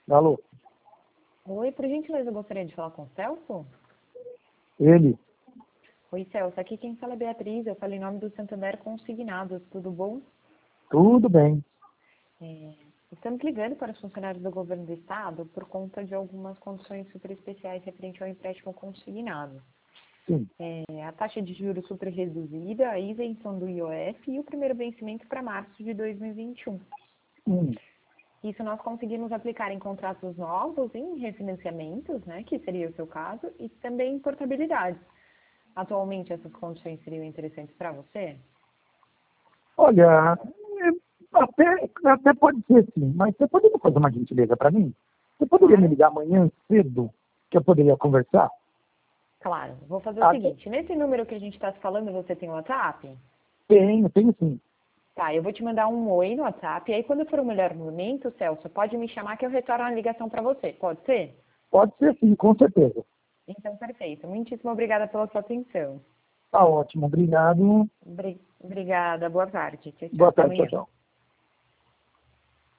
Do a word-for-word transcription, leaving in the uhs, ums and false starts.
Alô? Oi, por gentileza, eu gostaria de falar com o Celso. Ele? Oi, Celso, aqui quem fala é Beatriz, eu falei em nome do Santander Consignados, tudo bom? Tudo bem. É, estamos ligando para os funcionários do governo do estado por conta de algumas condições super especiais referente ao empréstimo consignado. Sim. É, a taxa de juros super reduzida, a isenção do I O F e o primeiro vencimento para março de dois mil e vinte e um. Hum. Isso nós conseguimos aplicar em contratos novos, em refinanciamentos, né, que seria o seu caso, e também em portabilidade. Atualmente, essas condições seriam interessantes para você? Olha, é, até, até pode ser sim, mas você poderia fazer uma gentileza para mim? Você poderia me Claro. ligar amanhã cedo, que eu poderia conversar? Claro. Vou fazer o Até seguinte, nesse número que a gente está se falando, você tem WhatsApp? tenho, tenho sim. Tá, eu vou te mandar um oi no WhatsApp, e aí quando for o melhor momento, Celso, pode me chamar que eu retorno a ligação para você, pode ser? Pode ser sim, com certeza. Então, perfeito. Muitíssimo obrigada pela sua atenção. Tá ótimo, obrigado. Obri- Obrigada, boa tarde. Tchau, tchau. Boa Até tarde, tchau, amanhã. tchau.